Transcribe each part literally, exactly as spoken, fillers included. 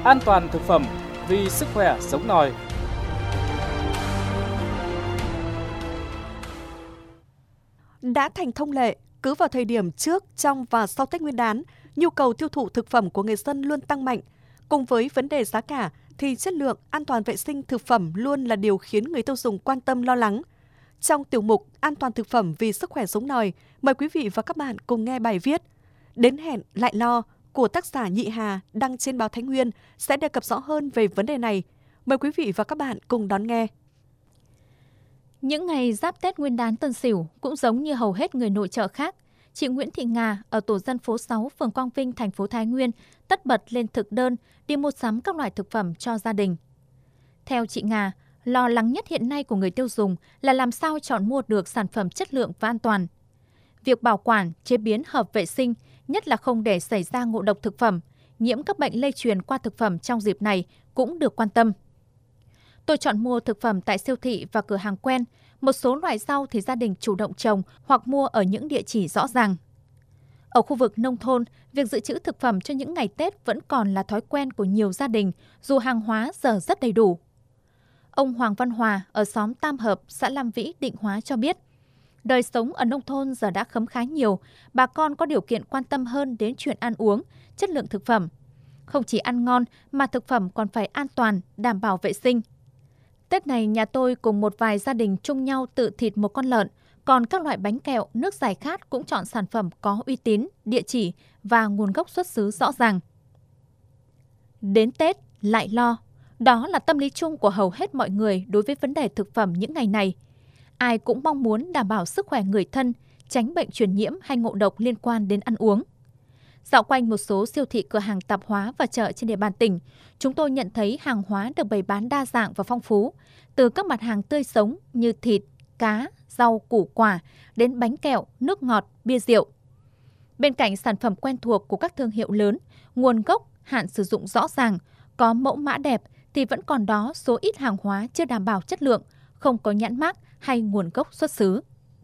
an toàn thực phẩm vì sức khỏe sống nòi. Đã thành thông lệ, cứ vào thời điểm trước, trong và sau Tết Nguyên đán, nhu cầu tiêu thụ thực phẩm của người dân luôn tăng mạnh. Cùng với vấn đề giá cả, thì chất lượng, an toàn vệ sinh thực phẩm luôn là điều khiến người tiêu dùng quan tâm lo lắng. Trong tiểu mục An toàn thực phẩm vì sức khỏe sống nòi, mời quý vị và các bạn cùng nghe bài viết Đến hẹn lại lo của tác giả Nhị Hà đăng trên báo Thái Nguyên sẽ đề cập rõ hơn về vấn đề này. Mời quý vị và các bạn cùng đón nghe. Những ngày giáp Tết Nguyên đán Tân Sửu cũng giống như hầu hết người nội trợ khác, chị Nguyễn Thị Nga ở tổ dân phố sáu, phường Quang Vinh, thành phố Thái Nguyên tất bật lên thực đơn đi mua sắm các loại thực phẩm cho gia đình. Theo chị Nga, lo lắng nhất hiện nay của người tiêu dùng là làm sao chọn mua được sản phẩm chất lượng và an toàn. Việc bảo quản, chế biến hợp vệ sinh, nhất là không để xảy ra ngộ độc thực phẩm, nhiễm các bệnh lây truyền qua thực phẩm trong dịp này cũng được quan tâm. Tôi chọn mua thực phẩm tại siêu thị và cửa hàng quen, một số loại rau thì gia đình chủ động trồng hoặc mua ở những địa chỉ rõ ràng. Ở khu vực nông thôn, việc dự trữ thực phẩm cho những ngày Tết vẫn còn là thói quen của nhiều gia đình, dù hàng hóa giờ rất đầy đủ. Ông Hoàng Văn Hòa ở xóm Tam Hợp, xã Lam Vĩ, Định Hóa cho biết, đời sống ở nông thôn giờ đã khấm khá nhiều, bà con có điều kiện quan tâm hơn đến chuyện ăn uống, chất lượng thực phẩm. Không chỉ ăn ngon mà thực phẩm còn phải an toàn, đảm bảo vệ sinh. Tết này nhà tôi cùng một vài gia đình chung nhau tự thịt một con lợn, còn các loại bánh kẹo, nước giải khát cũng chọn sản phẩm có uy tín, địa chỉ và nguồn gốc xuất xứ rõ ràng. Đến Tết lại lo, đó là tâm lý chung của hầu hết mọi người đối với vấn đề thực phẩm những ngày này. Ai cũng mong muốn đảm bảo sức khỏe người thân, tránh bệnh truyền nhiễm hay ngộ độc liên quan đến ăn uống. Dạo quanh một số siêu thị, cửa hàng tạp hóa và chợ trên địa bàn tỉnh, chúng tôi nhận thấy hàng hóa được bày bán đa dạng và phong phú, từ các mặt hàng tươi sống như thịt, cá, rau, củ quả đến bánh kẹo, nước ngọt, bia rượu. Bên cạnh sản phẩm quen thuộc của các thương hiệu lớn, nguồn gốc, hạn sử dụng rõ ràng, có mẫu mã đẹp thì vẫn còn đó số ít hàng hóa chưa đảm bảo chất lượng, không có nhãn mác hay nguồn gốc xuất xứ.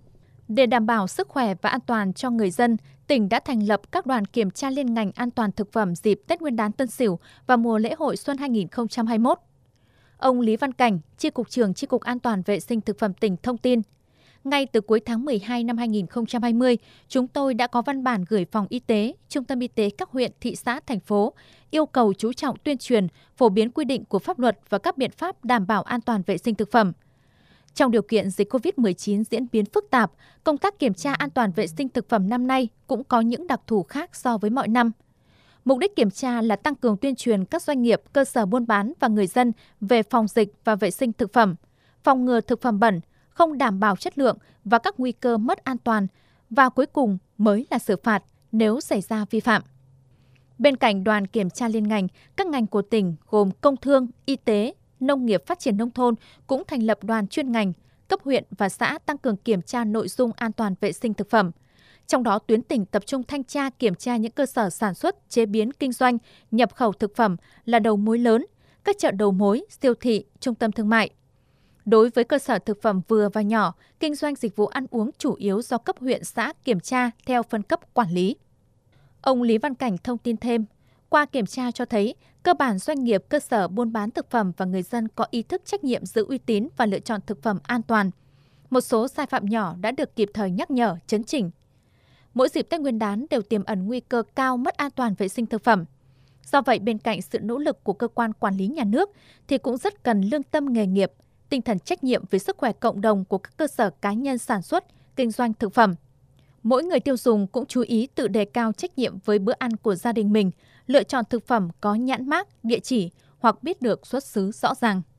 Để đảm bảo sức khỏe và an toàn cho người dân, tỉnh đã thành lập các đoàn kiểm tra liên ngành an toàn thực phẩm dịp Tết Nguyên đán Tân Sửu và mùa lễ hội Xuân hai nghìn không trăm hai mươi mốt. Ông Lý Văn Cảnh, Chi cục trưởng Chi cục An toàn vệ sinh thực phẩm tỉnh thông tin, ngay từ cuối tháng mười hai năm hai nghìn không trăm hai mươi, chúng tôi đã có văn bản gửi Phòng Y tế, Trung tâm Y tế các huyện, thị xã, thành phố, yêu cầu chú trọng tuyên truyền, phổ biến quy định của pháp luật và các biện pháp đảm bảo an toàn vệ sinh thực phẩm. Trong điều kiện dịch covid mười chín diễn biến phức tạp, công tác kiểm tra an toàn vệ sinh thực phẩm năm nay cũng có những đặc thù khác so với mọi năm. Mục đích kiểm tra là tăng cường tuyên truyền các doanh nghiệp, cơ sở buôn bán và người dân về phòng dịch và vệ sinh thực phẩm, phòng ngừa thực phẩm bẩn, không đảm bảo chất lượng và các nguy cơ mất an toàn, và cuối cùng mới là xử phạt nếu xảy ra vi phạm. Bên cạnh đoàn kiểm tra liên ngành, các ngành của tỉnh gồm công thương, y tế, nông nghiệp phát triển nông thôn cũng thành lập đoàn chuyên ngành, cấp huyện và xã tăng cường kiểm tra nội dung an toàn vệ sinh thực phẩm. Trong đó, tuyến tỉnh tập trung thanh tra kiểm tra những cơ sở sản xuất, chế biến, kinh doanh, nhập khẩu thực phẩm là đầu mối lớn, các chợ đầu mối, siêu thị, trung tâm thương mại. Đối với cơ sở thực phẩm vừa và nhỏ, kinh doanh dịch vụ ăn uống chủ yếu do cấp huyện xã kiểm tra theo phân cấp quản lý. Ông Lý Văn Cảnh thông tin thêm, qua kiểm tra cho thấy, cơ bản doanh nghiệp, cơ sở buôn bán thực phẩm và người dân có ý thức trách nhiệm giữ uy tín và lựa chọn thực phẩm an toàn. Một số sai phạm nhỏ đã được kịp thời nhắc nhở, chấn chỉnh. Mỗi dịp Tết Nguyên đán đều tiềm ẩn nguy cơ cao mất an toàn vệ sinh thực phẩm. Do vậy, bên cạnh sự nỗ lực của cơ quan quản lý nhà nước thì cũng rất cần lương tâm nghề nghiệp, tinh thần trách nhiệm với sức khỏe cộng đồng của các cơ sở cá nhân sản xuất, kinh doanh thực phẩm. Mỗi người tiêu dùng cũng chú ý tự đề cao trách nhiệm với bữa ăn của gia đình mình, lựa chọn thực phẩm có nhãn mác, địa chỉ hoặc biết được xuất xứ rõ ràng.